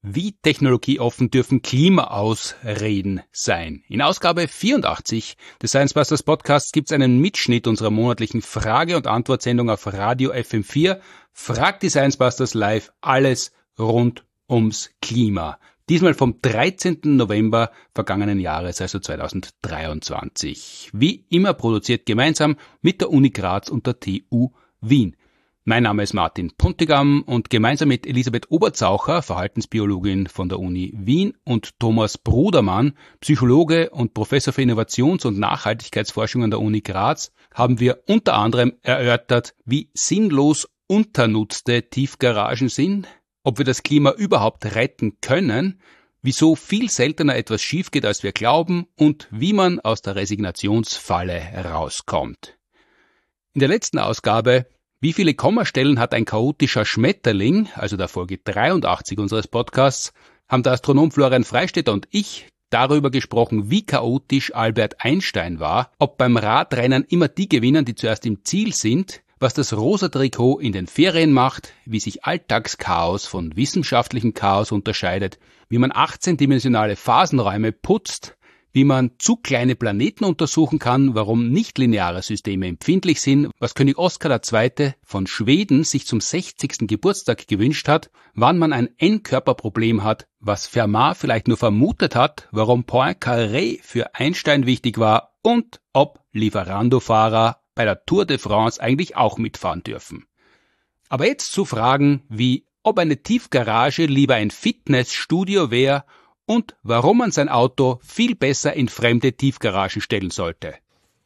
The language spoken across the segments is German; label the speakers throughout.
Speaker 1: Wie technologieoffen dürfen Klimaausreden sein? In Ausgabe 84 des Science Busters Podcasts gibt es einen Mitschnitt unserer monatlichen Frage- und Antwortsendung auf Radio FM4. Fragt die Science Busters live alles rund ums Klima. Diesmal vom 13. November vergangenen Jahres, also 2023. Wie immer produziert gemeinsam mit der Uni Graz und der TU Wien. Mein Name ist Martin Puntigam und gemeinsam mit Elisabeth Oberzaucher, Verhaltensbiologin von der Uni Wien, und Thomas Brudermann, Psychologe und Professor für Innovations- und Nachhaltigkeitsforschung an der Uni Graz, haben wir unter anderem erörtert, wie sinnlos unternutzte Tiefgaragen sind, ob wir das Klima überhaupt retten können, wieso viel seltener etwas schief geht, als wir glauben, und wie man aus der Resignationsfalle herauskommt. In der letzten Ausgabe Wie viele Kommastellen hat ein chaotischer Schmetterling, also der Folge 83 unseres Podcasts, haben der Astronom Florian Freistetter und ich darüber gesprochen, wie chaotisch Albert Einstein war, ob beim Radrennen immer die gewinnen, die zuerst im Ziel sind, was das rosa Trikot in den Ferien macht, wie sich Alltagschaos von wissenschaftlichem Chaos unterscheidet, wie man 18-dimensionale Phasenräume putzt, wie man zu kleine Planeten untersuchen kann, warum nichtlineare Systeme empfindlich sind, was König Oskar II. Von Schweden sich zum 60. Geburtstag gewünscht hat, wann man ein N-Körperproblem hat, was Fermat vielleicht nur vermutet hat, warum Poincaré für Einstein wichtig war und ob Lieferando-Fahrer bei der Tour de France eigentlich auch mitfahren dürfen. Aber jetzt zu Fragen wie, ob eine Tiefgarage lieber ein Fitnessstudio wäre und warum man sein Auto viel besser in fremde Tiefgaragen stellen sollte.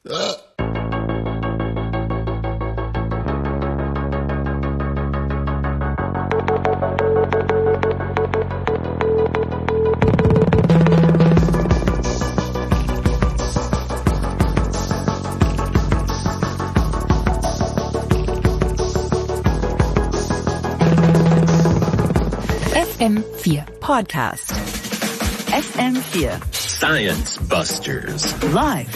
Speaker 2: FM4 Podcast. FM4
Speaker 3: Science Busters
Speaker 2: Live.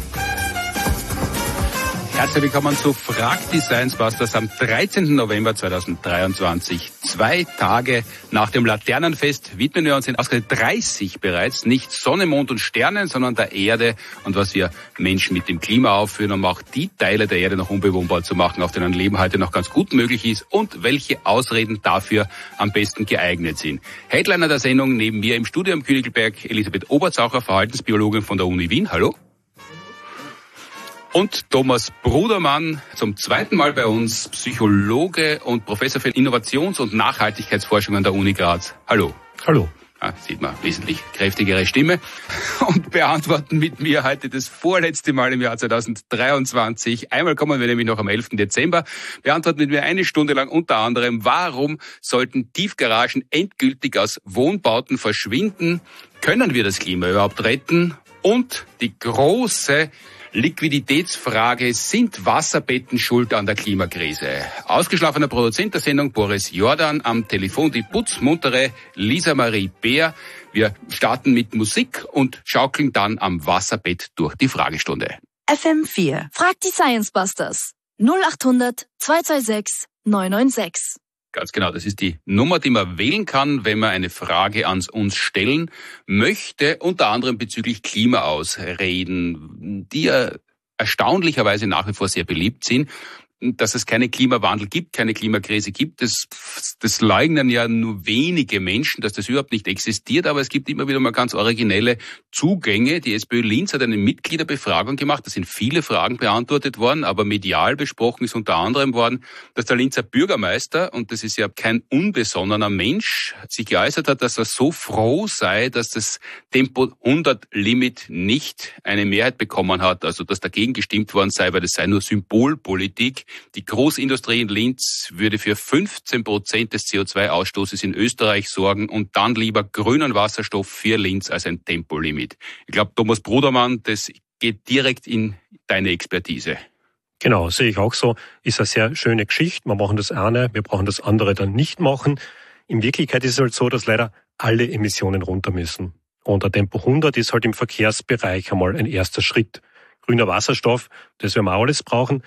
Speaker 1: Herzlich willkommen zu Frag die Science Busters am 13. November 2023. 2 Tage nach dem Laternenfest widmen wir uns in Ausgabe 30 bereits nicht Sonne, Mond und Sternen, sondern der Erde und was wir Menschen mit dem Klima aufführen, um auch die Teile der Erde noch unbewohnbar zu machen, auf denen Leben heute noch ganz gut möglich ist und welche Ausreden dafür am besten geeignet sind. Headliner der Sendung neben mir im Studio am Königelberg Elisabeth Oberzaucher, Verhaltensbiologin von der Uni Wien. Hallo. Und Thomas Brudermann, zum zweiten Mal bei uns, Psychologe und Professor für Innovations- und Nachhaltigkeitsforschung an der Uni Graz. Hallo.
Speaker 4: Hallo.
Speaker 1: Sieht man, wesentlich kräftigere Stimme. Und beantworten mit mir heute das vorletzte Mal im Jahr 2023. Einmal kommen wir nämlich noch am 11. Dezember. Beantworten mit mir eine Stunde lang unter anderem, warum sollten Tiefgaragen endgültig aus Wohnbauten verschwinden? Können wir das Klima überhaupt retten? Und die große Liquiditätsfrage, sind Wasserbetten schuld an der Klimakrise? Ausgeschlafener Produzent der Sendung Boris Jordan, am Telefon die putzmuntere Lisa Marie Bär. Wir starten mit Musik und schaukeln dann am Wasserbett durch die Fragestunde.
Speaker 2: FM4
Speaker 5: Frag die Science Busters 0800 226 996.
Speaker 1: Ganz genau, das ist die Nummer, die man wählen kann, wenn man eine Frage an uns stellen möchte, unter anderem bezüglich Klimaausreden, die ja erstaunlicherweise nach wie vor sehr beliebt sind. Dass es keinen Klimawandel gibt, keine Klimakrise gibt, das leugnen ja nur wenige Menschen, dass das überhaupt nicht existiert, aber es gibt immer wieder mal ganz originelle Zugänge. Die SPÖ Linz hat eine Mitgliederbefragung gemacht, da sind viele Fragen beantwortet worden, aber medial besprochen ist unter anderem worden, dass der Linzer Bürgermeister, und das ist ja kein unbesonnener Mensch, sich geäußert hat, dass er so froh sei, dass das Tempo 100-Limit nicht eine Mehrheit bekommen hat, also dass dagegen gestimmt worden sei, weil das sei nur Symbolpolitik. Die Großindustrie in Linz würde für 15% des CO2-Ausstoßes in Österreich sorgen und dann lieber grünen Wasserstoff für Linz als ein Tempolimit. Ich glaube, Thomas Brudermann, das geht direkt in deine Expertise.
Speaker 4: Genau, sehe ich auch so. Ist eine sehr schöne Geschichte. Wir machen das eine, wir brauchen das andere dann nicht machen. In Wirklichkeit ist es halt so, dass leider alle Emissionen runter müssen. Und der Tempo 100 ist halt im Verkehrsbereich einmal ein erster Schritt. Grüner Wasserstoff, das werden wir auch alles brauchen.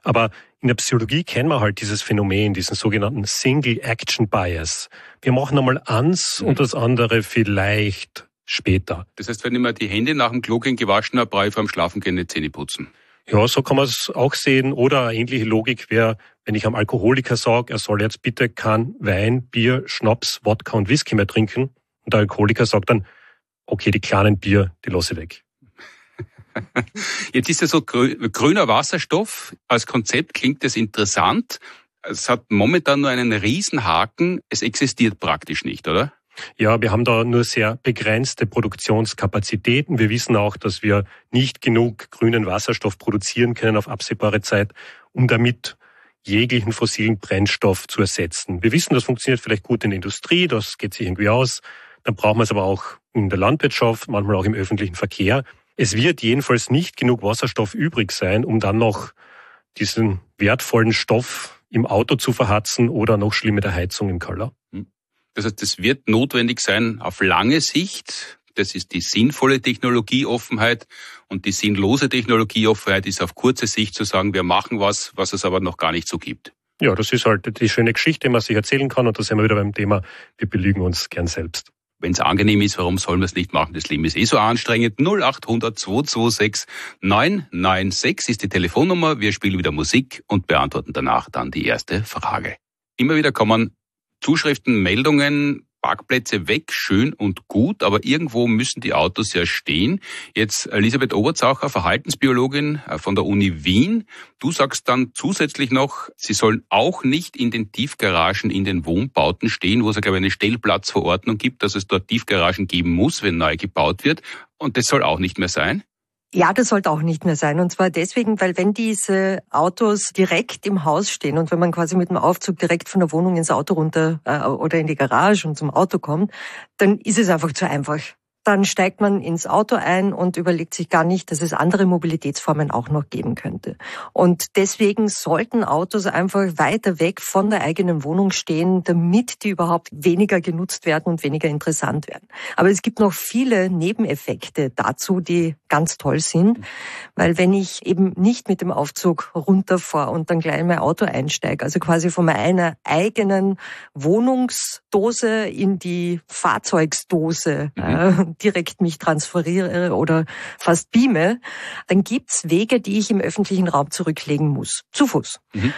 Speaker 4: Aber in der Psychologie kennen wir halt dieses Phänomen, diesen sogenannten Single-Action-Bias. Wir machen einmal eins und das andere vielleicht später.
Speaker 1: Das heißt, wenn ich mir die Hände nach dem Klo gehen gewaschen habe, brauche ich vor dem Schlafengehen die Zähne putzen.
Speaker 4: Ja, so kann man es auch sehen. Oder eine ähnliche Logik wäre, wenn ich am Alkoholiker sage, er soll jetzt bitte kein Wein, Bier, Schnaps, Wodka und Whisky mehr trinken. Und der Alkoholiker sagt dann, okay, die kleinen Bier, die lasse ich weg.
Speaker 1: Jetzt ist ja so grüner Wasserstoff. Als Konzept klingt das interessant. Es hat momentan nur einen Riesenhaken. Es existiert praktisch nicht, oder?
Speaker 4: Ja, wir haben da nur sehr begrenzte Produktionskapazitäten. Wir wissen auch, dass wir nicht genug grünen Wasserstoff produzieren können auf absehbare Zeit, um damit jeglichen fossilen Brennstoff zu ersetzen. Wir wissen, das funktioniert vielleicht gut in der Industrie, das geht sich irgendwie aus. Dann brauchen wir es aber auch in der Landwirtschaft, manchmal auch im öffentlichen Verkehr. Es wird jedenfalls nicht genug Wasserstoff übrig sein, um dann noch diesen wertvollen Stoff im Auto zu verhatzen oder noch schlimmer der Heizung im Keller.
Speaker 1: Das heißt, es wird notwendig sein auf lange Sicht. Das ist die sinnvolle Technologieoffenheit. Und die sinnlose Technologieoffenheit ist auf kurze Sicht zu sagen, wir machen was es aber noch gar nicht so gibt.
Speaker 4: Ja, das ist halt die schöne Geschichte, die man sich erzählen kann. Und da sind wir wieder beim Thema, wir belügen uns gern selbst.
Speaker 1: Wenn es angenehm ist, warum sollen wir es nicht machen? Das Leben ist so anstrengend. 0800 226 996 ist die Telefonnummer. Wir spielen wieder Musik und beantworten danach dann die erste Frage. Immer wieder kommen Zuschriften, Meldungen, Parkplätze weg, schön und gut, aber irgendwo müssen die Autos ja stehen. Jetzt Elisabeth Oberzaucher, Verhaltensbiologin von der Uni Wien. Du sagst dann zusätzlich noch, sie sollen auch nicht in den Tiefgaragen in den Wohnbauten stehen, wo es ja, glaube ich, eine Stellplatzverordnung gibt, dass es dort Tiefgaragen geben muss, wenn neu gebaut wird. Und das soll auch nicht mehr sein?
Speaker 6: Ja, das sollte auch nicht mehr sein. Und zwar deswegen, weil wenn diese Autos direkt im Haus stehen und wenn man quasi mit dem Aufzug direkt von der Wohnung ins Auto runter oder in die Garage und zum Auto kommt, dann ist es einfach zu einfach. Dann steigt man ins Auto ein und überlegt sich gar nicht, dass es andere Mobilitätsformen auch noch geben könnte. Und deswegen sollten Autos einfach weiter weg von der eigenen Wohnung stehen, damit die überhaupt weniger genutzt werden und weniger interessant werden. Aber es gibt noch viele Nebeneffekte dazu, die ganz toll sind, weil wenn ich eben nicht mit dem Aufzug runterfahre und dann gleich in mein Auto einsteige, also quasi von meiner eigenen Wohnungsdose in die Fahrzeugsdose direkt mich transferiere oder fast beame, dann gibt's Wege, die ich im öffentlichen Raum zurücklegen muss, zu Fuß.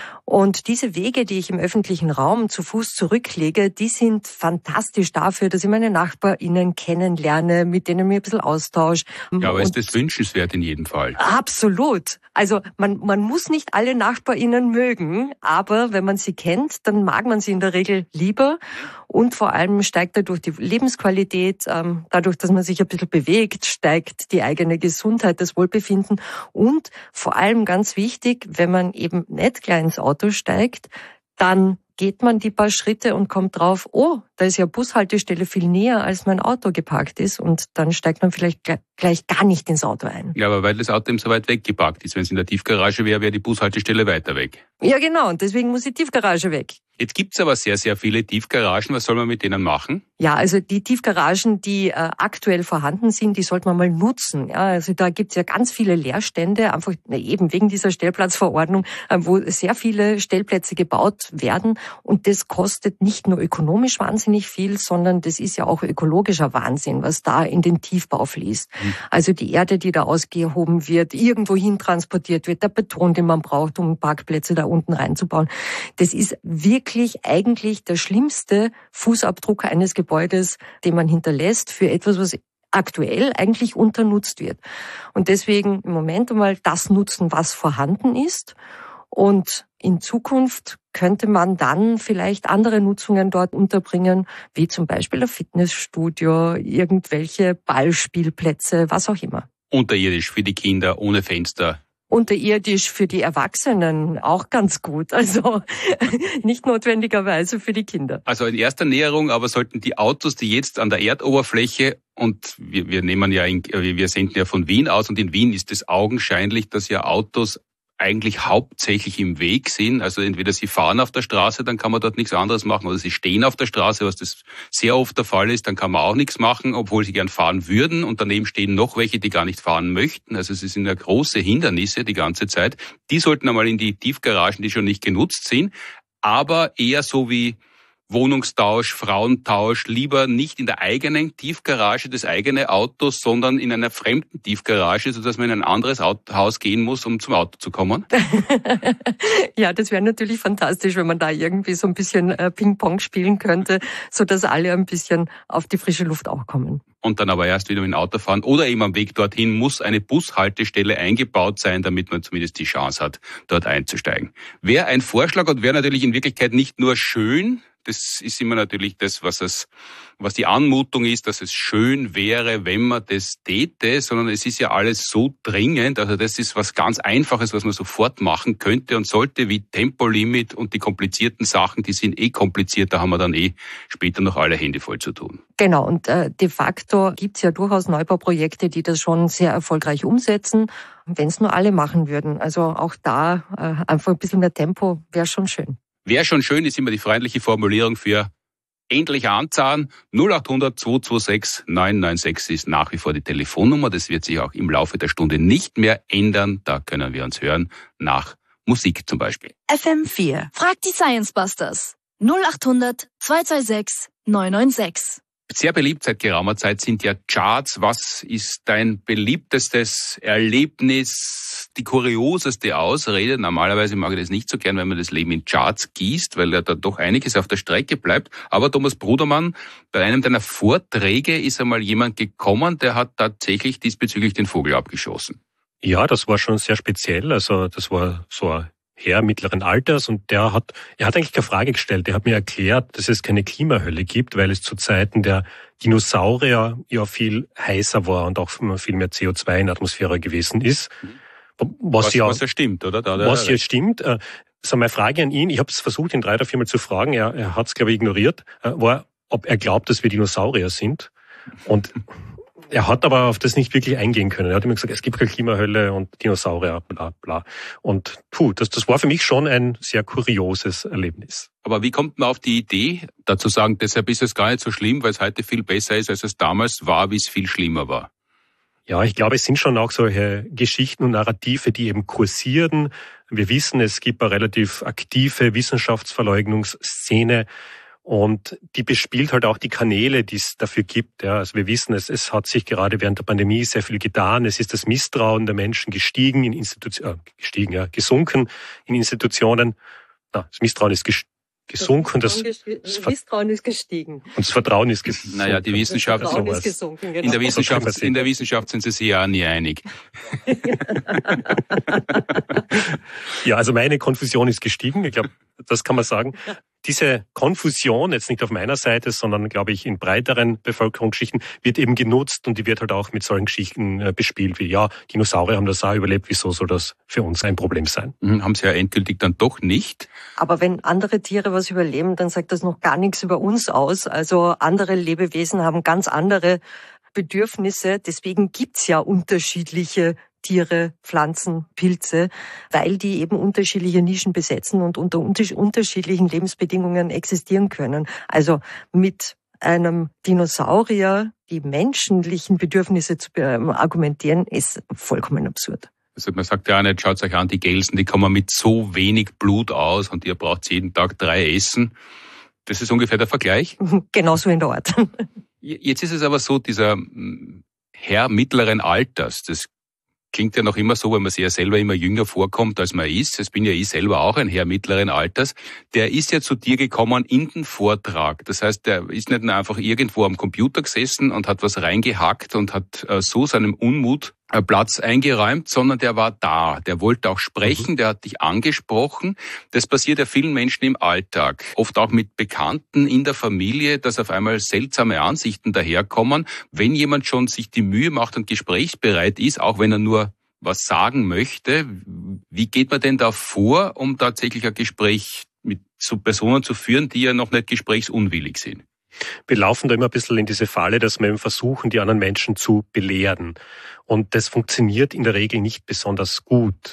Speaker 6: Und diese Wege, die ich im öffentlichen Raum zu Fuß zurücklege, die sind fantastisch dafür, dass ich meine NachbarInnen kennenlerne, mit denen mir ein bisschen austausche.
Speaker 1: Ja, aber ist das wünschenswert in jedem Fall?
Speaker 6: Absolut. Also man muss nicht alle NachbarInnen mögen, aber wenn man sie kennt, dann mag man sie in der Regel lieber und vor allem steigt dadurch die Lebensqualität, dadurch, dass man sich ein bisschen bewegt, steigt die eigene Gesundheit, das Wohlbefinden und vor allem ganz wichtig, wenn man eben nicht gleich ins Auto steigt, dann geht man die paar Schritte und kommt drauf, oh, da ist ja Bushaltestelle viel näher, als mein Auto geparkt ist und dann steigt man vielleicht gleich gar nicht ins Auto ein.
Speaker 1: Ja, aber weil das Auto eben so weit weg geparkt ist. Wenn es in der Tiefgarage wäre, wäre die Bushaltestelle weiter weg.
Speaker 6: Ja, genau, und deswegen muss die Tiefgarage weg.
Speaker 1: Jetzt gibt's aber sehr, sehr viele Tiefgaragen. Was soll man mit denen machen?
Speaker 6: Ja, also die Tiefgaragen, die aktuell vorhanden sind, die sollte man mal nutzen. Ja, also da gibt's ja ganz viele Leerstände, einfach eben wegen dieser Stellplatzverordnung, wo sehr viele Stellplätze gebaut werden. Und das kostet nicht nur ökonomisch wahnsinnig viel, sondern das ist ja auch ökologischer Wahnsinn, was da in den Tiefbau fließt. Also die Erde, die da ausgehoben wird, irgendwo hin transportiert wird, der Beton, den man braucht, um Parkplätze da unten reinzubauen. Das ist wirklich eigentlich der schlimmste Fußabdruck eines Gebäudes, den man hinterlässt für etwas, was aktuell eigentlich unternutzt wird. Und deswegen im Moment einmal das nutzen, was vorhanden ist. Und in Zukunft könnte man dann vielleicht andere Nutzungen dort unterbringen, wie zum Beispiel ein Fitnessstudio, irgendwelche Ballspielplätze, was auch immer.
Speaker 1: Unterirdisch für die Kinder, ohne Fenster.
Speaker 6: Unterirdisch für die Erwachsenen auch ganz gut, also nicht notwendigerweise für die Kinder.
Speaker 1: Also in erster Näherung, aber sollten die Autos, die jetzt an der Erdoberfläche und wir senden ja von Wien aus und in Wien ist es augenscheinlich, dass ja Autos eigentlich hauptsächlich im Weg sind. Also entweder sie fahren auf der Straße, dann kann man dort nichts anderes machen, oder sie stehen auf der Straße, was das sehr oft der Fall ist, dann kann man auch nichts machen, obwohl sie gern fahren würden, und daneben stehen noch welche, die gar nicht fahren möchten. Also es sind ja große Hindernisse die ganze Zeit. Die sollten einmal in die Tiefgaragen, die schon nicht genutzt sind, aber eher so wie Wohnungstausch, Frauentausch, lieber nicht in der eigenen Tiefgarage des eigenen Autos, sondern in einer fremden Tiefgarage, sodass man in ein anderes Haus gehen muss, um zum Auto zu kommen.
Speaker 6: Ja, das wäre natürlich fantastisch, wenn man da irgendwie so ein bisschen Ping-Pong spielen könnte, sodass alle ein bisschen auf die frische Luft auch kommen.
Speaker 1: Und dann aber erst wieder mit dem Auto fahren. Oder eben am Weg dorthin muss eine Bushaltestelle eingebaut sein, damit man zumindest die Chance hat, dort einzusteigen. Wäre ein Vorschlag und wäre natürlich in Wirklichkeit nicht nur schön, das ist immer natürlich das, was die Anmutung ist, dass es schön wäre, wenn man das täte, sondern es ist ja alles so dringend. Also das ist was ganz Einfaches, was man sofort machen könnte und sollte, wie Tempolimit, und die komplizierten Sachen, die sind kompliziert, da haben wir dann später noch alle Hände voll zu tun.
Speaker 6: Genau, und de facto gibt's ja durchaus Neubauprojekte, die das schon sehr erfolgreich umsetzen, wenn es nur alle machen würden. Also auch da einfach ein bisschen mehr Tempo wäre schon schön.
Speaker 1: Wäre schon schön, ist immer die freundliche Formulierung für endlich anzahlen. 0800 226 996 ist nach wie vor die Telefonnummer. Das wird sich auch im Laufe der Stunde nicht mehr ändern. Da können wir uns hören nach Musik zum Beispiel.
Speaker 2: FM4.
Speaker 5: Fragt die Science Busters. 0800 226 996.
Speaker 1: Sehr beliebt seit geraumer Zeit sind ja Charts. Was ist dein beliebtestes Erlebnis, die kurioseste Ausrede? Normalerweise mag ich das nicht so gern, wenn man das Leben in Charts gießt, weil ja da doch einiges auf der Strecke bleibt. Aber Thomas Brudermann, bei einem deiner Vorträge ist einmal jemand gekommen, der hat tatsächlich diesbezüglich den Vogel abgeschossen.
Speaker 4: Ja, das war schon sehr speziell. Also das war so ein Herr mittleren Alters, und er hat eigentlich keine Frage gestellt. Er hat mir erklärt, dass es keine Klimahölle gibt, weil es zu Zeiten der Dinosaurier ja viel heißer war und auch viel mehr CO2 in der Atmosphäre gewesen ist. Was ja stimmt, oder? Was ja stimmt. So, meine Frage an ihn, ich habe es versucht, ihn 3 oder 4 Mal zu fragen, er hat es, glaube ich, ignoriert, war, ob er glaubt, dass wir Dinosaurier sind. Und er hat aber auf das nicht wirklich eingehen können. Er hat immer gesagt, es gibt keine Klimahölle und Dinosaurier, bla bla. Und das war für mich schon ein sehr kurioses Erlebnis.
Speaker 1: Aber wie kommt man auf die Idee, dazu sagen, deshalb ist es gar nicht so schlimm, weil es heute viel besser ist, als es damals war, wie es viel schlimmer war?
Speaker 4: Ja, ich glaube, es sind schon auch solche Geschichten und Narrative, die eben kursieren. Wir wissen, es gibt eine relativ aktive Wissenschaftsverleugnungsszene. Und die bespielt halt auch die Kanäle, die es dafür gibt. Ja, also wir wissen, es hat sich gerade während der Pandemie sehr viel getan. Es ist das Misstrauen der Menschen gesunken in Institutionen. Das Misstrauen ist gesunken. Das
Speaker 6: Misstrauen ist gestiegen.
Speaker 4: Und das Vertrauen ist gesunken.
Speaker 1: Naja, die Wissenschaft ist gesunken. Genau. In der Wissenschaft sind sie sich ja nie einig.
Speaker 4: Ja, also meine Konfusion ist gestiegen. Ich glaube, das kann man sagen. Diese Konfusion, jetzt nicht auf meiner Seite, sondern, glaube ich, in breiteren Bevölkerungsschichten, wird eben genutzt, und die wird halt auch mit solchen Geschichten bespielt, wie, ja, Dinosaurier haben das auch überlebt, wieso soll das für uns ein Problem sein?
Speaker 1: Haben sie ja endgültig dann doch nicht.
Speaker 6: Aber wenn andere Tiere was überleben, dann sagt das noch gar nichts über uns aus. Also andere Lebewesen haben ganz andere Bedürfnisse. Deswegen gibt's ja unterschiedliche Tiere, Pflanzen, Pilze, weil die eben unterschiedliche Nischen besetzen und unter unterschiedlichen Lebensbedingungen existieren können. Also mit einem Dinosaurier die menschlichen Bedürfnisse zu argumentieren, ist vollkommen absurd.
Speaker 1: Also man sagt ja auch nicht, schaut euch an, die Gelsen, die kommen mit so wenig Blut aus und ihr braucht jeden Tag 3 Essen. Das ist ungefähr der Vergleich?
Speaker 6: Genauso in der Art.
Speaker 1: Jetzt ist es aber so, dieser Herr mittleren Alters, das klingt ja noch immer so, weil man sich ja selber immer jünger vorkommt, als man ist. Das bin ja ich selber auch ein Herr mittleren Alters. Der ist ja zu dir gekommen in den Vortrag. Das heißt, der ist nicht nur einfach irgendwo am Computer gesessen und hat was reingehackt und hat so seinem Unmut Platz eingeräumt, sondern der war da. Der wollte auch sprechen, der hat dich angesprochen. Das passiert ja vielen Menschen im Alltag. Oft auch mit Bekannten in der Familie, dass auf einmal seltsame Ansichten daherkommen. Wenn jemand schon sich die Mühe macht und gesprächsbereit ist, auch wenn er nur was sagen möchte, wie geht man denn da vor, um tatsächlich ein Gespräch mit so Personen zu führen, die ja noch nicht gesprächsunwillig sind?
Speaker 4: Wir laufen da immer ein bisschen in diese Falle, dass wir eben versuchen, die anderen Menschen zu belehren. Und das funktioniert in der Regel nicht besonders gut.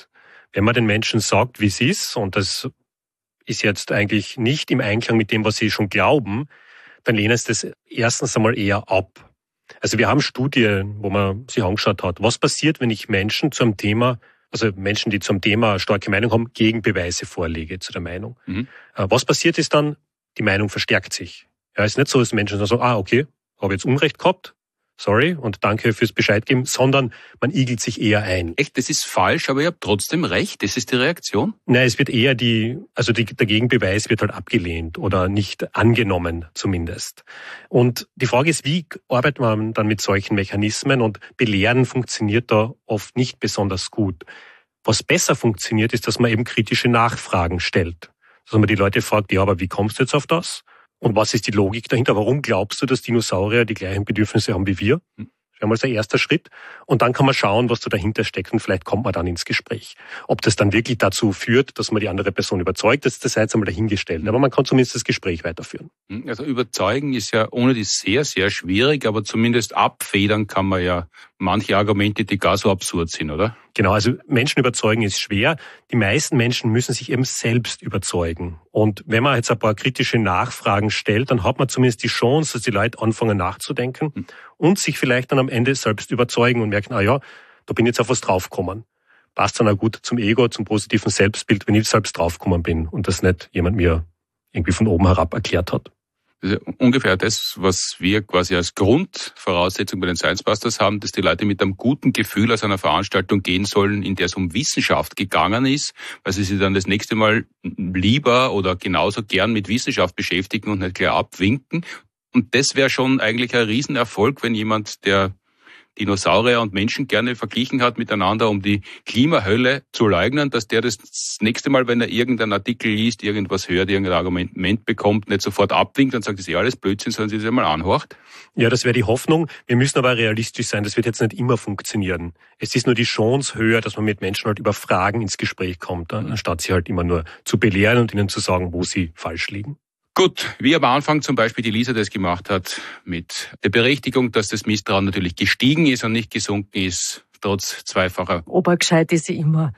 Speaker 4: Wenn man den Menschen sagt, wie es ist, und das ist jetzt eigentlich nicht im Einklang mit dem, was sie schon glauben, dann lehnen sie das erstens einmal eher ab. Also wir haben Studien, wo man sich angeschaut hat, was passiert, wenn ich Menschen zum Thema, also Menschen, die zum Thema starke Meinung haben, Gegenbeweise vorlege zu der Meinung. Was passiert ist dann, die Meinung verstärkt sich. Ja, es ist nicht so, dass Menschen sagen, okay, habe jetzt Unrecht gehabt, sorry und danke fürs Bescheid geben, sondern man igelt sich eher ein.
Speaker 1: Echt, das ist falsch, aber ihr habt trotzdem recht. Das ist die Reaktion?
Speaker 4: Nein, es wird eher der Gegenbeweis wird halt abgelehnt oder nicht angenommen zumindest. Und die Frage ist, wie arbeitet man dann mit solchen Mechanismen? Und Belehren funktioniert da oft nicht besonders gut. Was besser funktioniert, ist, dass man eben kritische Nachfragen stellt. Dass man die Leute fragt, ja, aber wie kommst du jetzt auf das? Und was ist die Logik dahinter? Warum glaubst du, dass Dinosaurier die gleichen Bedürfnisse haben wie wir? Das wäre mal der erste Schritt. Und dann kann man schauen, was da dahinter steckt und vielleicht kommt man dann ins Gespräch. Ob das dann wirklich dazu führt, dass man die andere Person überzeugt, das sei jetzt einmal dahingestellt. Aber man kann zumindest das Gespräch weiterführen.
Speaker 1: Also überzeugen ist ja ohne die sehr, sehr schwierig, aber zumindest abfedern kann man ja manche Argumente, die gar so absurd sind, oder?
Speaker 4: Genau, also Menschen überzeugen ist schwer. Die meisten Menschen müssen sich eben selbst überzeugen. Und wenn man jetzt ein paar kritische Nachfragen stellt, dann hat man zumindest die Chance, dass die Leute anfangen nachzudenken und sich vielleicht dann am Ende selbst überzeugen und merken, da bin ich jetzt auf was draufgekommen. Passt dann auch gut zum Ego, zum positiven Selbstbild, wenn ich selbst draufgekommen bin und das nicht jemand mir irgendwie von oben herab erklärt hat.
Speaker 1: Das ist ungefähr das, was wir quasi als Grundvoraussetzung bei den Science Busters haben, dass die Leute mit einem guten Gefühl aus einer Veranstaltung gehen sollen, in der es um Wissenschaft gegangen ist, weil sie sich dann das nächste Mal lieber oder genauso gern mit Wissenschaft beschäftigen und nicht gleich abwinken. Und das wäre schon eigentlich ein Riesenerfolg, wenn jemand, der Dinosaurier und Menschen gerne verglichen hat miteinander, um die Klimahölle zu leugnen, dass der das nächste Mal, wenn er irgendeinen Artikel liest, irgendwas hört, irgendein Argument bekommt, nicht sofort abwinkt und sagt, das ist ja alles Blödsinn, sondern sich das einmal anhorcht? Ja, das wäre die Hoffnung. Wir müssen aber realistisch sein. Das wird jetzt nicht immer funktionieren. Es ist nur die Chance höher, dass man mit Menschen halt über Fragen ins Gespräch kommt, anstatt sie halt immer nur zu belehren und ihnen zu sagen, wo sie falsch liegen. Gut, wie am Anfang zum Beispiel die Lisa das gemacht hat, mit der Berechtigung, dass das Misstrauen natürlich gestiegen ist und nicht gesunken ist, trotz zweifacher.
Speaker 6: Obergescheit ist sie immer.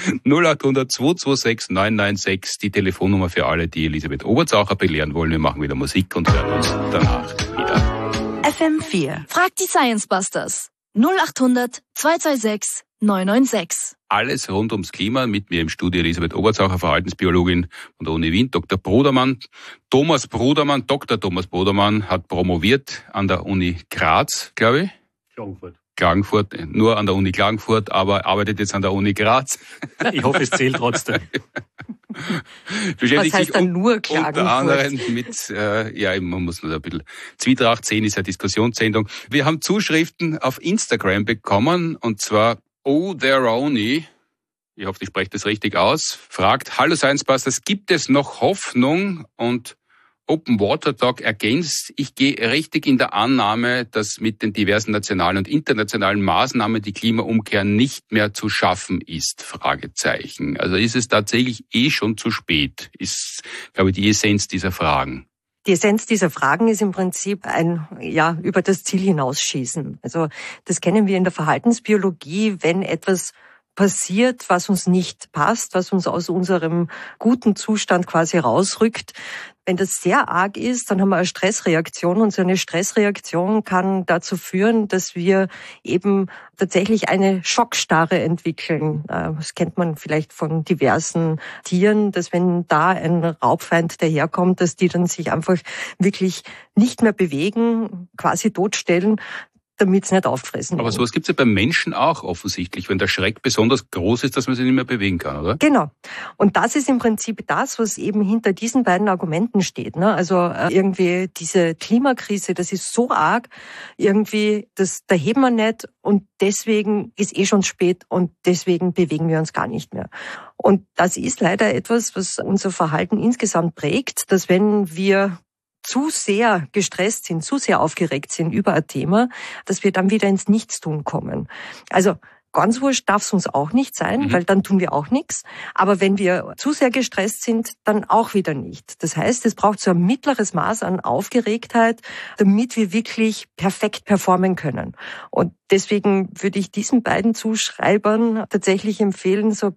Speaker 1: 0800 226 996, die Telefonnummer für alle, die Elisabeth Oberzacher belehren wollen. Wir machen wieder Musik und hören uns danach wieder.
Speaker 2: FM4.
Speaker 5: Fragt die Science Busters. 0800 226 996.
Speaker 1: Alles rund ums Klima. Mit mir im Studio Elisabeth Oberzacher, Verhaltensbiologin von der Uni Wien, Dr. Brudermann. Dr. Thomas Brudermann hat promoviert an der Uni Graz, glaube ich. Klagenfurt, nur an der Uni Klagenfurt, aber arbeitet jetzt an der Uni Graz.
Speaker 4: Ich hoffe, es zählt trotzdem.
Speaker 1: Beschäftigt
Speaker 6: Was heißt
Speaker 1: sich
Speaker 6: dann nur Klagenfurt?
Speaker 1: Unter anderem mit, man muss noch ein bisschen Zwietracht sehen, ist eine Diskussionssendung. Wir haben Zuschriften auf Instagram bekommen, und zwar Theroney, ich hoffe, ich spreche das richtig aus, fragt, hallo Science Busters, gibt es noch Hoffnung? Und Open Water Talk ergänzt, ich gehe richtig in der Annahme, dass mit den diversen nationalen und internationalen Maßnahmen die Klimaumkehr nicht mehr zu schaffen ist, Fragezeichen. Also ist es tatsächlich schon zu spät, ist, glaube ich, die Essenz dieser Fragen.
Speaker 6: Die Essenz dieser Fragen ist im Prinzip über das Ziel hinausschießen. Also das kennen wir in der Verhaltensbiologie, wenn etwas passiert, was uns nicht passt, was uns aus unserem guten Zustand quasi rausrückt. Wenn das sehr arg ist, dann haben wir eine Stressreaktion, und so eine Stressreaktion kann dazu führen, dass wir eben tatsächlich eine Schockstarre entwickeln. Das kennt man vielleicht von diversen Tieren, dass wenn da ein Raubfeind daherkommt, dass die dann sich einfach wirklich nicht mehr bewegen, quasi totstellen, damit es nicht auffressen.
Speaker 1: Aber sowas gibt's ja beim Menschen auch offensichtlich, wenn der Schreck besonders groß ist, dass man sich nicht mehr bewegen kann, oder?
Speaker 6: Genau. Und das ist im Prinzip das, was eben hinter diesen beiden Argumenten steht. Also irgendwie diese Klimakrise, das ist so arg, irgendwie, da heben wir nicht, und deswegen ist schon spät und deswegen bewegen wir uns gar nicht mehr. Und das ist leider etwas, was unser Verhalten insgesamt prägt, dass wenn wir zu sehr gestresst sind, zu sehr aufgeregt sind über ein Thema, dass wir dann wieder ins Nichtstun kommen. Also ganz wurscht darf es uns auch nicht sein, weil dann tun wir auch nichts. Aber wenn wir zu sehr gestresst sind, dann auch wieder nicht. Das heißt, es braucht so ein mittleres Maß an Aufgeregtheit, damit wir wirklich perfekt performen können. Und deswegen würde ich diesen beiden Zuschreibern tatsächlich empfehlen, so ein bisschen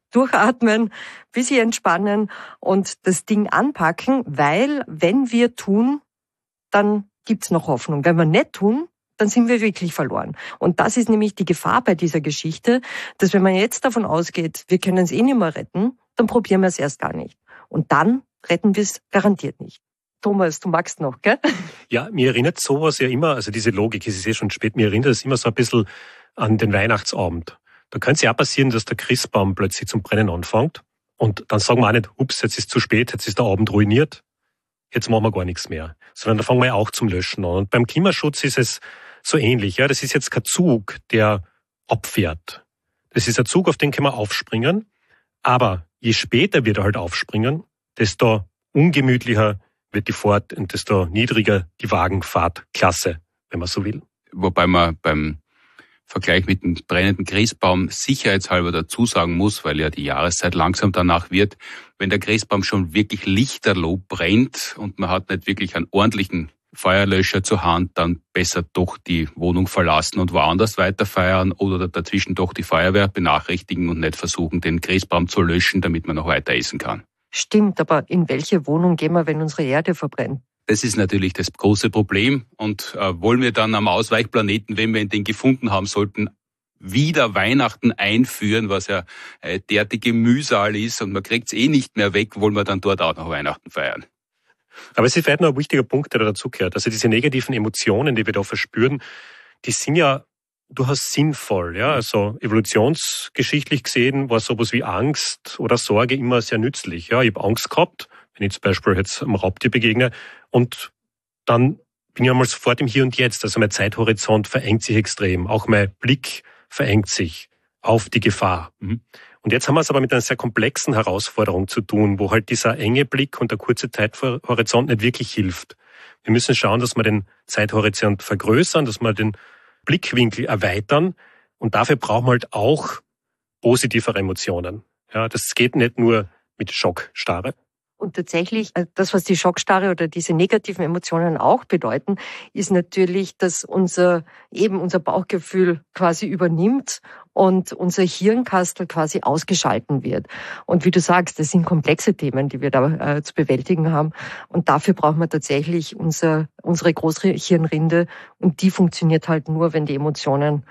Speaker 6: durchatmen, bisschen entspannen und das Ding anpacken, weil wenn wir tun, dann gibt's noch Hoffnung. Wenn wir nicht tun, dann sind wir wirklich verloren. Und das ist nämlich die Gefahr bei dieser Geschichte, dass wenn man jetzt davon ausgeht, wir können es eh nicht mehr retten, dann probieren wir es erst gar nicht. Und dann retten wir es garantiert nicht. Thomas, du magst noch, gell?
Speaker 4: Ja, mir erinnert sowas ja immer, also diese Logik, es ist eh schon spät, mir erinnert es immer so ein bisschen an den Weihnachtsabend. Da könnte es ja auch passieren, dass der Christbaum plötzlich zum Brennen anfängt. Und dann sagen wir auch nicht, ups, jetzt ist zu spät, jetzt ist der Abend ruiniert, jetzt machen wir gar nichts mehr. Sondern da fangen wir ja auch zum Löschen an. Und beim Klimaschutz ist es so ähnlich. Ja, das ist jetzt kein Zug, der abfährt. Das ist ein Zug, auf den können wir aufspringen. Aber je später wir da halt aufspringen, desto ungemütlicher wird die Fahrt und desto niedriger die Wagenfahrtklasse, wenn man so will.
Speaker 1: Wobei man beim Vergleich mit dem brennenden Christbaum sicherheitshalber dazu sagen muss, weil ja die Jahreszeit langsam danach wird, wenn der Christbaum schon wirklich lichterloh brennt und man hat nicht wirklich einen ordentlichen Feuerlöscher zur Hand, dann besser doch die Wohnung verlassen und woanders weiter feiern oder dazwischen doch die Feuerwehr benachrichtigen und nicht versuchen, den Christbaum zu löschen, damit man noch weiter essen kann.
Speaker 6: Stimmt, aber in welche Wohnung gehen wir, wenn unsere Erde verbrennt?
Speaker 1: Das ist natürlich das große Problem. Und wollen wir dann am Ausweichplaneten, wenn wir den gefunden haben sollten, wieder Weihnachten einführen, was ja derartige Mühsal ist und man kriegt's eh nicht mehr weg, wollen wir dann dort auch noch Weihnachten feiern.
Speaker 4: Aber es ist vielleicht noch ein wichtiger Punkt, der dazugehört. Also diese negativen Emotionen, die wir da verspüren, die sind ja durchaus sinnvoll. Ja? Also evolutionsgeschichtlich gesehen war sowas wie Angst oder Sorge immer sehr nützlich. Ja? Ich habe Angst gehabt, wenn ich zum Beispiel jetzt einem Raubtier begegne, und dann bin ich einmal sofort im Hier und Jetzt. Also mein Zeithorizont verengt sich extrem. Auch mein Blick verengt sich auf die Gefahr. Und jetzt haben wir es aber mit einer sehr komplexen Herausforderung zu tun, wo halt dieser enge Blick und der kurze Zeithorizont nicht wirklich hilft. Wir müssen schauen, dass wir den Zeithorizont vergrößern, dass wir den Blickwinkel erweitern, und dafür brauchen wir halt auch positivere Emotionen. Ja, das geht nicht nur mit Schockstarre.
Speaker 6: Und tatsächlich, das, was die Schockstarre oder diese negativen Emotionen auch bedeuten, ist natürlich, dass unser Bauchgefühl quasi übernimmt und unser Hirnkastel quasi ausgeschalten wird. Und wie du sagst, das sind komplexe Themen, die wir da zu bewältigen haben. Und dafür brauchen wir tatsächlich unsere Großhirnrinde. Und die funktioniert halt nur, wenn die Emotionen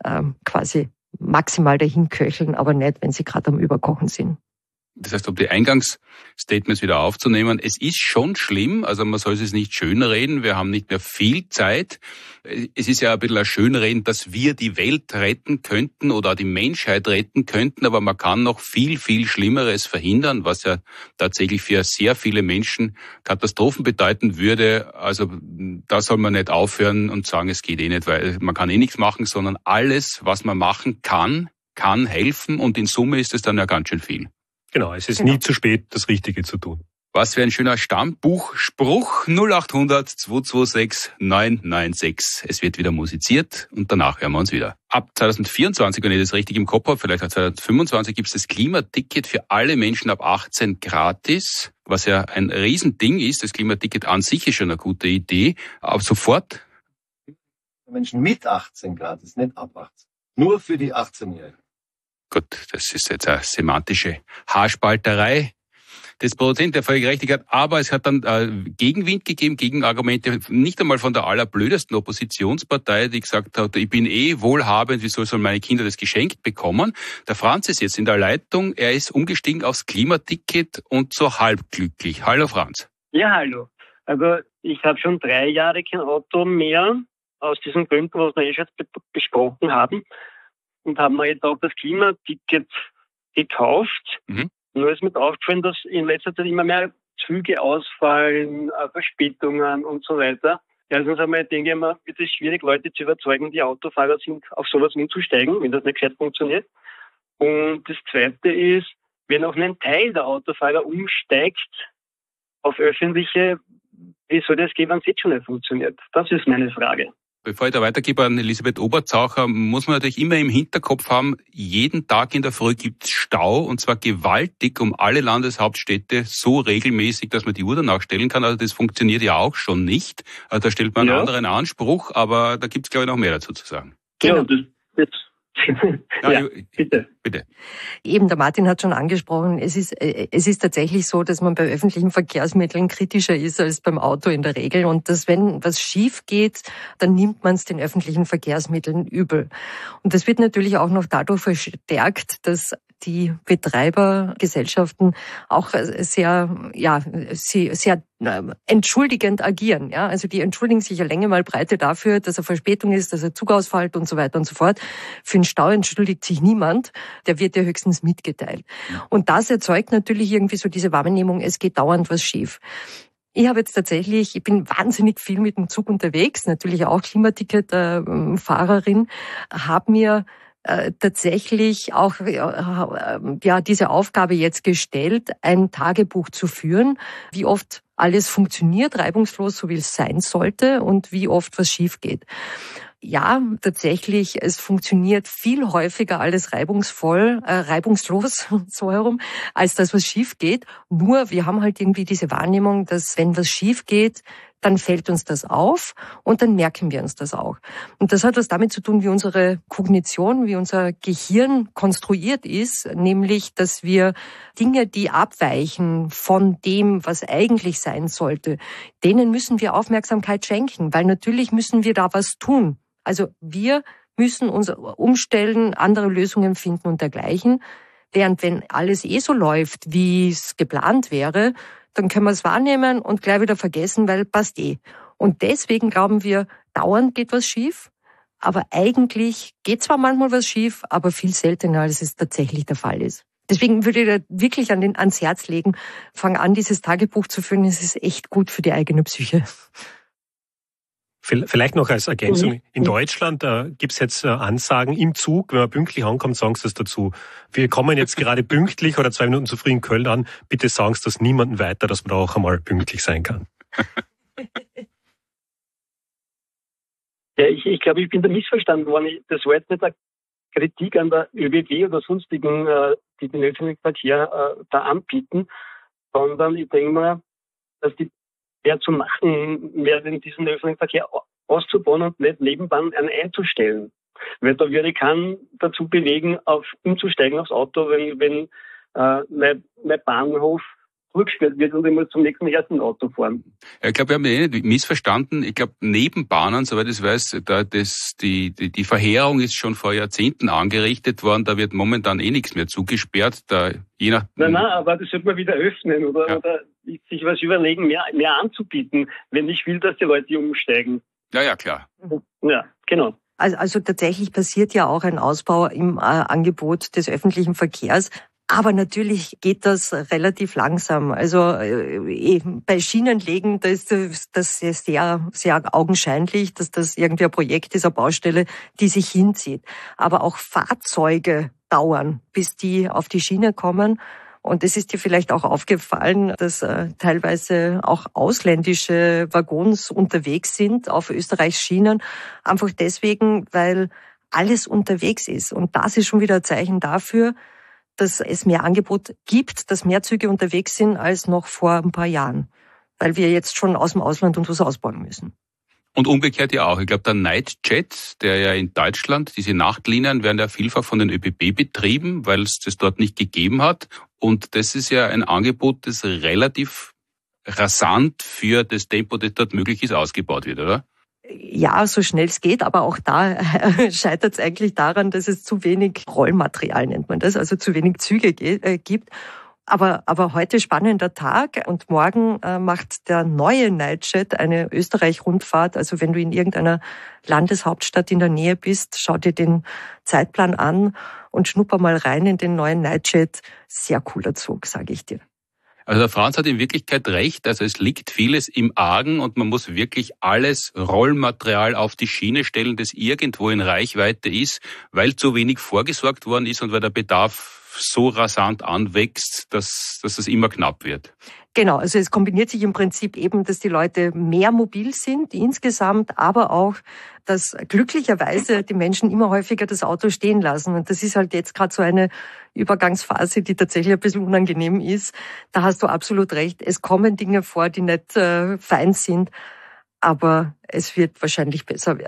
Speaker 6: quasi maximal dahin köcheln, aber nicht, wenn sie gerade am Überkochen sind.
Speaker 1: Das heißt, um die Eingangsstatements wieder aufzunehmen, es ist schon schlimm, also man soll es nicht schönreden, wir haben nicht mehr viel Zeit. Es ist ja ein bisschen ein Schönreden, dass wir die Welt retten könnten oder die Menschheit retten könnten, aber man kann noch viel, viel Schlimmeres verhindern, was ja tatsächlich für sehr viele Menschen Katastrophen bedeuten würde. Also da soll man nicht aufhören und sagen, es geht eh nicht, weil man kann eh nichts machen, sondern alles, was man machen kann helfen, und in Summe ist es dann ja ganz schön viel.
Speaker 4: Genau, es ist nie zu spät, das Richtige zu tun.
Speaker 1: Was für ein schöner Stammbuchspruch. 0800 226 996. Es wird wieder musiziert und danach hören wir uns wieder. Ab 2024, wenn ich das richtig im Kopf habe, vielleicht ab 2025 gibt es das Klimaticket für alle Menschen ab 18 gratis, was ja ein Riesending ist. Das Klimaticket an sich ist schon eine gute Idee. Ab sofort.
Speaker 7: Menschen mit 18 gratis, nicht ab 18. Nur für die 18-Jährigen.
Speaker 1: Gut, das ist jetzt eine semantische Haarspalterei des Produzenten, der völlig recht hat. Aber es hat dann Gegenwind gegeben, Gegenargumente, nicht einmal von der allerblödesten Oppositionspartei, die gesagt hat, ich bin wohlhabend, wieso sollen meine Kinder das geschenkt bekommen? Der Franz ist jetzt in der Leitung, er ist umgestiegen aufs Klimaticket und so halb glücklich. Hallo Franz.
Speaker 8: Ja, hallo. Also ich habe schon 3 Jahre kein Auto mehr, aus diesen Gründen, was wir schon besprochen haben. Und haben wir jetzt auch das Klimaticket gekauft. Nur ist mir aufgefallen, dass in letzter Zeit immer mehr Züge ausfallen, Verspätungen und so weiter. Erstens einmal denke ich mir, wird es schwierig, Leute zu überzeugen, die Autofahrer sind, auf sowas umzusteigen, wenn das nicht gescheit funktioniert. Und das Zweite ist, wenn auch ein Teil der Autofahrer umsteigt auf öffentliche, wie soll das gehen, wenn es jetzt schon nicht funktioniert? Das ist meine Frage.
Speaker 1: Bevor ich da weitergebe an Elisabeth Oberzaucher, muss man natürlich immer im Hinterkopf haben, jeden Tag in der Früh gibt's Stau, und zwar gewaltig um alle Landeshauptstädte, so regelmäßig, dass man die Uhr danach stellen kann. Also das funktioniert ja auch schon nicht. Also da stellt man einen anderen Anspruch, aber da gibt's, glaube ich, noch mehr dazu zu sagen.
Speaker 8: Genau, Ja, bitte.
Speaker 6: Eben, der Martin hat schon angesprochen, es ist tatsächlich so, dass man bei öffentlichen Verkehrsmitteln kritischer ist als beim Auto in der Regel. Und dass, wenn was schief geht, dann nimmt man es den öffentlichen Verkehrsmitteln übel. Und das wird natürlich auch noch dadurch verstärkt, dass die Betreibergesellschaften auch sehr entschuldigend agieren. Ja? Also die entschuldigen sich ja Länge mal Breite dafür, dass er Verspätung ist, dass er Zug ausfällt und so weiter und so fort. Für den Stau entschuldigt sich niemand, der wird ja höchstens mitgeteilt. Und das erzeugt natürlich irgendwie so diese Wahrnehmung, es geht dauernd was schief. Ich bin wahnsinnig viel mit dem Zug unterwegs, natürlich auch Klimaticket-Fahrerin, habe mir tatsächlich auch diese Aufgabe jetzt gestellt, ein Tagebuch zu führen, wie oft alles funktioniert, reibungslos, so wie es sein sollte, und wie oft was schief geht. Ja, tatsächlich, es funktioniert viel häufiger alles reibungslos, so herum, als das, was schief geht. Nur, wir haben halt irgendwie diese Wahrnehmung, dass wenn was schief geht, dann fällt uns das auf und dann merken wir uns das auch. Und das hat was damit zu tun, wie unsere Kognition, wie unser Gehirn konstruiert ist, nämlich, dass wir Dinge, die abweichen von dem, was eigentlich sein sollte, denen müssen wir Aufmerksamkeit schenken, weil natürlich müssen wir da was tun. Also wir müssen uns umstellen, andere Lösungen finden und dergleichen. Während wenn alles so läuft, wie es geplant wäre, dann können wir es wahrnehmen und gleich wieder vergessen, weil passt . Und deswegen glauben wir, dauernd geht was schief, aber eigentlich geht zwar manchmal was schief, aber viel seltener, als es tatsächlich der Fall ist. Deswegen würde ich da wirklich ans Herz legen, fang an, dieses Tagebuch zu führen, es ist echt gut für die eigene Psyche.
Speaker 4: Vielleicht noch als Ergänzung. In Deutschland gibt's jetzt Ansagen im Zug, wenn man pünktlich ankommt, sagen Sie das dazu. Wir kommen jetzt gerade pünktlich oder 2 Minuten zu früh in Köln an. Bitte sagen Sie das niemandem weiter, dass man da auch einmal pünktlich sein kann.
Speaker 8: Ja, ich glaube, ich bin da missverstanden worden. Das war jetzt nicht eine Kritik an der ÖBB oder sonstigen, die den öffentlichen Verkehr da anbieten, sondern ich denke mal, dass die zu machen wäre, in diesen öffentlichen Verkehr auszubauen und nicht Nebenbahn einzustellen. Weil da würde ich keinen dazu bewegen, umzusteigen aufs Auto, wenn mein Bahnhof rückgesperrt wird und ich muss zum nächsten ersten Auto fahren.
Speaker 1: Ja, ich glaube, wir haben nicht missverstanden. Ich glaube, Nebenbahnen, soweit ich weiß, die Verheerung ist schon vor Jahrzehnten angerichtet worden. Da wird momentan nichts mehr zugesperrt.
Speaker 8: Nein, aber das sollte man wieder öffnen oder sich was überlegen, mehr anzubieten, wenn ich will, dass die Leute umsteigen.
Speaker 1: Ja, klar.
Speaker 8: Ja, genau.
Speaker 6: Also tatsächlich passiert ja auch ein Ausbau im Angebot des öffentlichen Verkehrs. Aber natürlich geht das relativ langsam. Also bei Schienenlegen, da ist das sehr, sehr augenscheinlich, dass das irgendwie ein Projekt ist, eine Baustelle, die sich hinzieht. Aber auch Fahrzeuge dauern, bis die auf die Schiene kommen. Und es ist dir vielleicht auch aufgefallen, dass teilweise auch ausländische Waggons unterwegs sind auf Österreichs Schienen. Einfach deswegen, weil alles unterwegs ist. Und das ist schon wieder ein Zeichen dafür, dass es mehr Angebot gibt, dass mehr Züge unterwegs sind als noch vor ein paar Jahren. Weil wir jetzt schon aus dem Ausland und was ausbauen müssen.
Speaker 1: Und umgekehrt ja auch. Ich glaube, der Nightjet, der ja in Deutschland, diese Nachtlinien werden ja vielfach von den ÖBB betrieben, weil es das dort nicht gegeben hat. Und das ist ja ein Angebot, das relativ rasant für das Tempo, das dort möglich ist, ausgebaut wird, oder?
Speaker 6: Ja, so schnell es geht, aber auch da scheitert es eigentlich daran, dass es zu wenig Rollmaterial, nennt man das, also zu wenig Züge gibt. Aber heute spannender Tag und morgen macht der neue Nightjet eine Österreich-Rundfahrt. Also wenn du in irgendeiner Landeshauptstadt in der Nähe bist, schau dir den Zeitplan an und schnupper mal rein in den neuen Nightjet. Sehr cooler Zug, sage ich dir.
Speaker 1: Also der Franz hat in Wirklichkeit recht, also es liegt vieles im Argen und man muss wirklich alles Rollmaterial auf die Schiene stellen, das irgendwo in Reichweite ist, weil zu wenig vorgesorgt worden ist und weil der Bedarf so rasant anwächst, dass es immer knapp wird.
Speaker 6: Genau, also es kombiniert sich im Prinzip eben, dass die Leute mehr mobil sind insgesamt, aber auch, dass glücklicherweise die Menschen immer häufiger das Auto stehen lassen. Und das ist halt jetzt gerade so eine Übergangsphase, die tatsächlich ein bisschen unangenehm ist. Da hast du absolut recht. Es kommen Dinge vor, die nicht fein sind, aber es wird wahrscheinlich besser werden.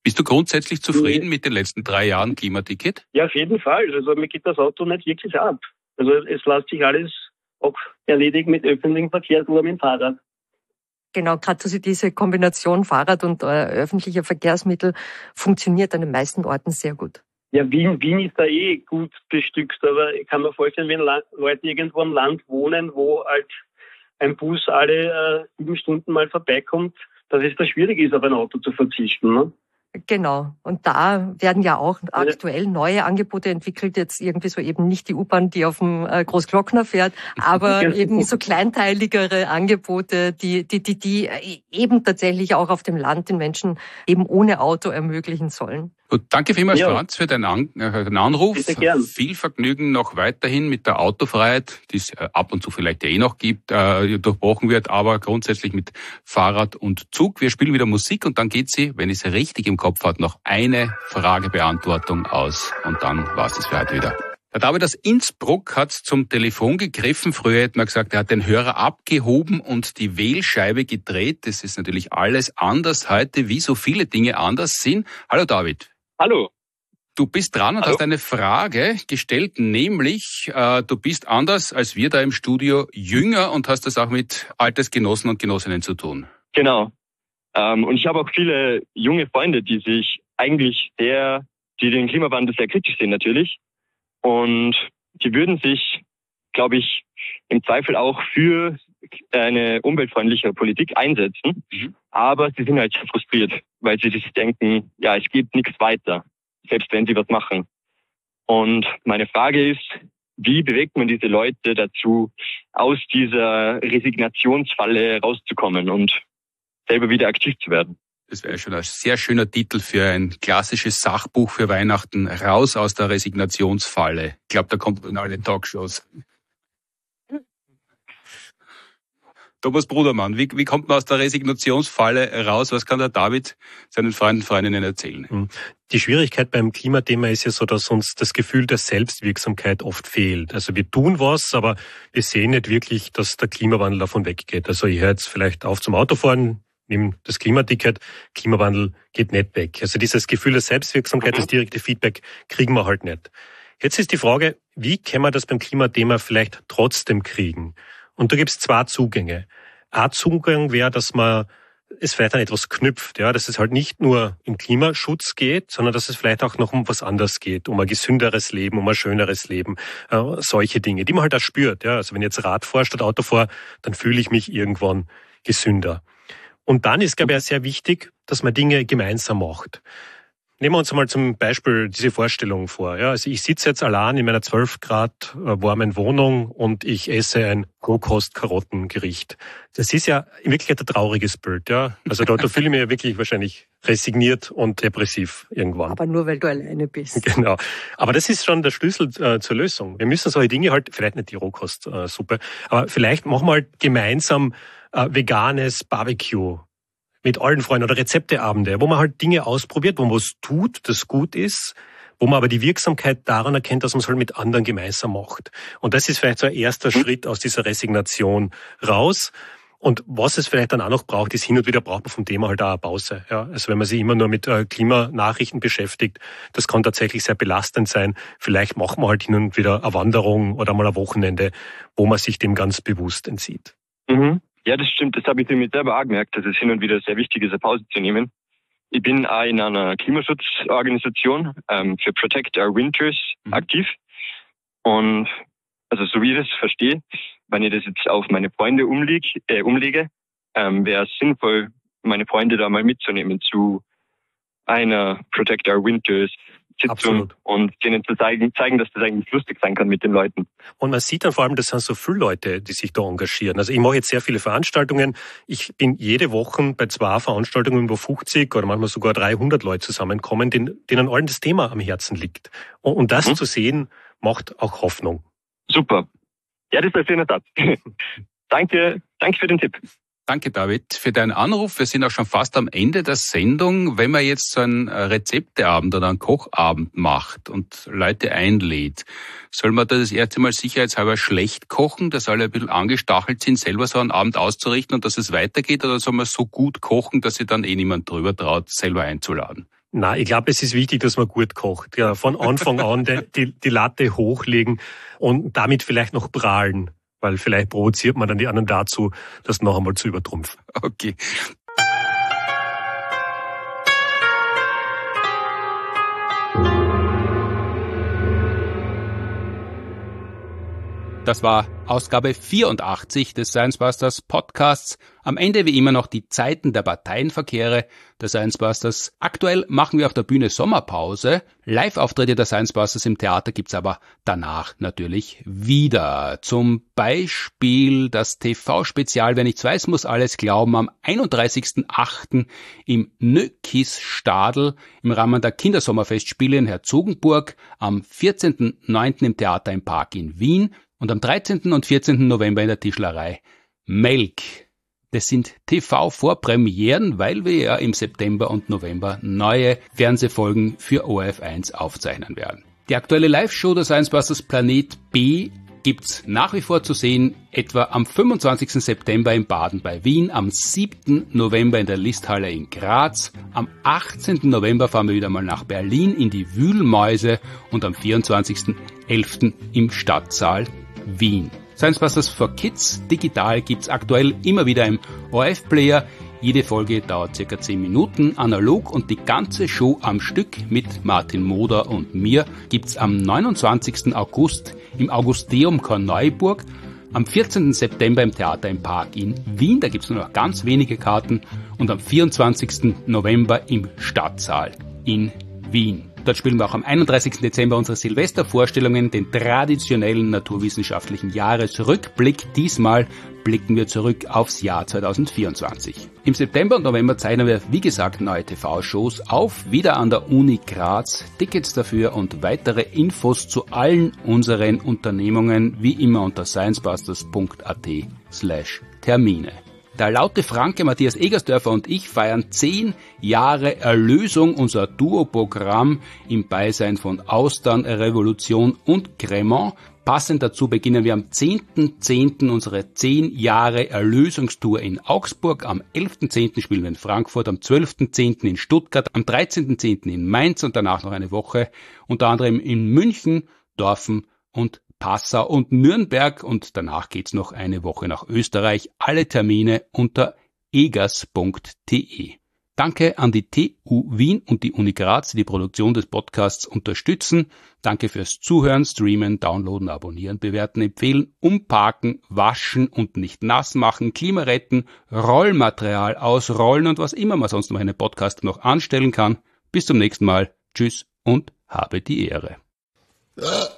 Speaker 1: Bist du grundsätzlich zufrieden mit den letzten 3 Jahren Klimaticket?
Speaker 8: Ja, auf jeden Fall. Also mir geht das Auto nicht wirklich ab. Also es lässt sich alles auch erledigen mit öffentlichen Verkehr oder mit dem Fahrrad.
Speaker 6: Genau, gerade so diese Kombination Fahrrad und öffentlicher Verkehrsmittel funktioniert an den meisten Orten sehr gut.
Speaker 8: Ja, Wien ist da gut bestückt, aber ich kann mir vorstellen, wenn Leute irgendwo am Land wohnen, wo halt ein Bus alle 7 Stunden mal vorbeikommt, dass es da schwierig ist, auf ein Auto zu verzichten. Ne?
Speaker 6: Genau. Und da werden ja auch aktuell neue Angebote entwickelt. Jetzt irgendwie so eben nicht die U-Bahn, die auf dem Großglockner fährt, aber eben so kleinteiligere Angebote, die eben tatsächlich auch auf dem Land den Menschen eben ohne Auto ermöglichen sollen.
Speaker 1: Gut, danke vielmals, Franz, für deinen Anruf.
Speaker 8: Bitte gern.
Speaker 1: Viel Vergnügen noch weiterhin mit der Autofreiheit, die es ab und zu vielleicht ja noch gibt, durchbrochen wird, aber grundsätzlich mit Fahrrad und Zug. Wir spielen wieder Musik und dann geht sie, wenn ich es richtig im Kopf habe, noch eine Fragebeantwortung aus und dann war es das für heute wieder. Der David aus Innsbruck hat zum Telefon gegriffen. Früher hätte man gesagt, er hat den Hörer abgehoben und die Wählscheibe gedreht. Das ist natürlich alles anders heute, wie so viele Dinge anders sind. Hallo David.
Speaker 9: Hallo.
Speaker 1: Du bist dran und hast eine Frage gestellt, nämlich du bist anders als wir da im Studio jünger und hast das auch mit Altersgenossen und Genossinnen zu tun.
Speaker 9: Genau. Und ich habe auch viele junge Freunde, die den Klimawandel sehr kritisch sehen natürlich. Und die würden sich, glaube ich, im Zweifel auch für eine umweltfreundlichere Politik einsetzen. Aber sie sind halt sehr frustriert, weil sie sich denken, ja, es geht nichts weiter, selbst wenn sie was machen. Und meine Frage ist, wie bewegt man diese Leute dazu, aus dieser Resignationsfalle rauszukommen und selber wieder aktiv zu werden?
Speaker 1: Das wäre schon ein sehr schöner Titel für ein klassisches Sachbuch für Weihnachten. Raus aus der Resignationsfalle. Ich glaube, da kommt in alle Talkshows. Thomas Brudermann, wie kommt man aus der Resignationsfalle raus? Was kann der David seinen Freunden und Freundinnen erzählen?
Speaker 4: Die Schwierigkeit beim Klimathema ist ja so, dass uns das Gefühl der Selbstwirksamkeit oft fehlt. Also wir tun was, aber wir sehen nicht wirklich, dass der Klimawandel davon weggeht. Also ich höre jetzt vielleicht auf zum Autofahren, nehme das Klimaticket, Klimawandel geht nicht weg. Also dieses Gefühl der Selbstwirksamkeit, das direkte Feedback kriegen wir halt nicht. Jetzt ist die Frage, wie kann man das beim Klimathema vielleicht trotzdem kriegen? Und da gibt es 2 Zugänge. Ein Zugang wäre, dass man es vielleicht an etwas knüpft, ja, dass es halt nicht nur um Klimaschutz geht, sondern dass es vielleicht auch noch um was anderes geht, um ein gesünderes Leben, um ein schöneres Leben, solche Dinge, die man halt auch spürt, ja. Also wenn ich jetzt Rad fahre statt Auto fahre, dann fühle ich mich irgendwann gesünder. Und dann ist, glaube ich, auch sehr wichtig, dass man Dinge gemeinsam macht. Nehmen wir uns einmal zum Beispiel diese Vorstellung vor. Ja, also ich sitze jetzt allein in meiner 12 Grad warmen Wohnung und ich esse ein Rohkost-Karottengericht. Das ist ja in Wirklichkeit ein trauriges Bild. Ja, also da fühle ich mich ja wirklich wahrscheinlich resigniert und depressiv irgendwann.
Speaker 6: Aber nur, weil du alleine bist.
Speaker 4: Genau. Aber das ist schon der Schlüssel zur Lösung. Wir müssen solche Dinge halt, vielleicht nicht die Rohkostsuppe, aber vielleicht machen wir halt gemeinsam veganes Barbecue mit allen Freunden oder Rezepteabende, wo man halt Dinge ausprobiert, wo man was tut, das gut ist, wo man aber die Wirksamkeit daran erkennt, dass man es halt mit anderen gemeinsam macht. Und das ist vielleicht so ein erster Schritt aus dieser Resignation raus. Und was es vielleicht dann auch noch braucht, ist hin und wieder braucht man vom Thema halt auch eine Pause. Ja, also wenn man sich immer nur mit Klimanachrichten beschäftigt, das kann tatsächlich sehr belastend sein. Vielleicht macht man halt hin und wieder eine Wanderung oder mal ein Wochenende, wo man sich dem ganz bewusst entzieht.
Speaker 9: Ja, das stimmt. Das habe ich mir selber auch gemerkt, dass es hin und wieder sehr wichtig ist, eine Pause zu nehmen. Ich bin auch in einer Klimaschutzorganisation für Protect Our Winters aktiv. Und also so wie ich das verstehe, wenn ich das jetzt auf meine Freunde umlege, wäre es sinnvoll, meine Freunde da mal mitzunehmen zu einer Protect Our Winters Sitzung. Absolut. Und denen zu zeigen, dass das eigentlich lustig sein kann mit den Leuten.
Speaker 4: Und man sieht dann vor allem, das sind so viele Leute, die sich da engagieren. Also ich mache jetzt sehr viele Veranstaltungen. Ich bin jede Woche bei 2 Veranstaltungen, wo 50 oder manchmal sogar 300 Leute zusammenkommen, denen allen das Thema am Herzen liegt. Und das zu sehen, macht auch Hoffnung.
Speaker 9: Super. Ja, das ist ein schöner Satz. Danke für den Tipp.
Speaker 1: Danke, David, für deinen Anruf. Wir sind auch schon fast am Ende der Sendung. Wenn man jetzt so einen Rezepteabend oder einen Kochabend macht und Leute einlädt, soll man da das erste Mal sicherheitshalber schlecht kochen, dass alle ein bisschen angestachelt sind, selber so einen Abend auszurichten und dass es weitergeht? Oder soll man so gut kochen, dass sich dann niemand drüber traut, selber einzuladen?
Speaker 4: Na, ich glaube, es ist wichtig, dass man gut kocht. Ja, von Anfang an die Latte hochlegen und damit vielleicht noch prahlen, weil vielleicht provoziert man dann die anderen dazu, das noch einmal zu übertrumpfen.
Speaker 1: Okay. Das war Ausgabe 84 des Science Busters Podcasts. Am Ende wie immer noch die Zeiten der Parteienverkehre der Science Busters. Aktuell machen wir auf der Bühne Sommerpause. Live-Auftritte der Science Busters im Theater gibt's aber danach natürlich wieder. Zum Beispiel das TV-Spezial Wer nichts weiß, muss alles glauben am 31.08. im Nökis Stadl im Rahmen der Kindersommerfestspiele in Herzogenburg, am 14.09. im Theater im Park in Wien und am 13. und 14. November in der Tischlerei Melk. Das sind TV-Vorpremieren, weil wir ja im September und November neue Fernsehfolgen für ORF1 aufzeichnen werden. Die aktuelle Live-Show der Science Busters Planet B gibt's nach wie vor zu sehen, etwa am 25. September in Baden bei Wien, am 7. November in der Listhalle in Graz, am 18. November fahren wir wieder mal nach Berlin in die Wühlmäuse und am 24.11. im Stadtsaal Wien. Science Busters for Kids digital gibt's aktuell immer wieder im ORF-Player. Jede Folge dauert circa 10 Minuten, analog, und die ganze Show am Stück mit Martin Moder und mir gibt's am 29. August im Augusteum Korneuburg, am 14. September im Theater im Park in Wien, da gibt's nur noch ganz wenige Karten, und am 24. November im Stadtsaal in Wien. Dort spielen wir auch am 31. Dezember unsere Silvestervorstellungen, den traditionellen naturwissenschaftlichen Jahresrückblick. Diesmal blicken wir zurück aufs Jahr 2024. Im September und November zeichnen wir, wie gesagt, neue TV-Shows auf, wieder an der Uni Graz. Tickets dafür und weitere Infos zu allen unseren Unternehmungen wie immer unter sciencebusters.at/Termine. Der laute Franke Matthias Egersdörfer und ich feiern 10 Jahre Erlösung, unser Duo-Programm im Beisein von Austern, Revolution und Cremant. Passend dazu beginnen wir am 10.10. unsere 10 Jahre Erlösungstour in Augsburg. Am 11.10. spielen wir in Frankfurt, am 12.10. in Stuttgart, am 13.10. in Mainz und danach noch eine Woche unter anderem in München, Dorfen und Passau und Nürnberg, und danach geht's noch eine Woche nach Österreich. Alle Termine unter egers.de. Danke an die TU Wien und die Uni Graz, die die Produktion des Podcasts unterstützen. Danke fürs Zuhören, Streamen, Downloaden, Abonnieren, Bewerten, Empfehlen, Umparken, Waschen und nicht nass machen, Klima retten, Rollmaterial ausrollen und was immer man sonst noch in einem Podcast noch anstellen kann. Bis zum nächsten Mal. Tschüss und habe die Ehre.